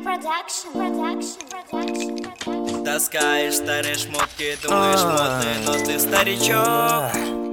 Таскаешь старые шмотки, думаешь модные, но ты старичок.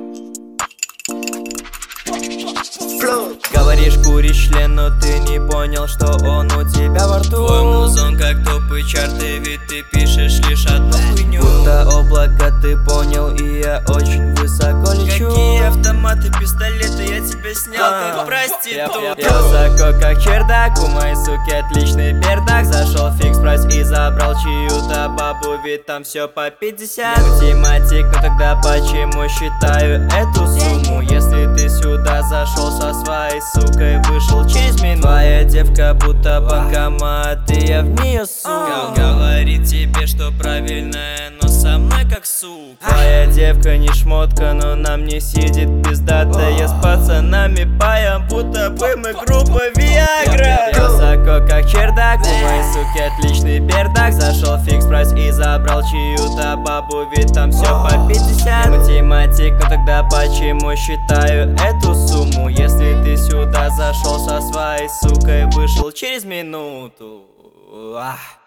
Говоришь, куришь член, но ты не понял, что он у тебя во рту. Твой музон как топы чарты, ведь ты пишешь лишь одну хуйню. Будто облако, ты понял, и я очень высоко лечу. Какие автоматы, пистолеты, я тебя снял как проститут. Я высоко как чердак, у моей суки отличный пердак. Зашел фикс прайс и забрал чью-то бабу, ведь там все по 50. Математик, но тогда почему считаю эту сумму? Если ты сюда зашел со своей сукой, вышел через минуту. Твоя девка будто банкомат, и я в нее сука. Говорит тебе, что правильная, но со мной как сука. Твоя девка не шмотка, но на мне сидит пиздатая. С пацанами паем, будто бы мы группа Виагра. Я высоко как чердак, у моей суки отличный пердак. Зашел фикс прайс и забрал чью-то бабу, ведь там все по 50. Математик, но тогда почему считаю эту сумму? Если ты сюда зашел со своей сукой, вышел через минуту.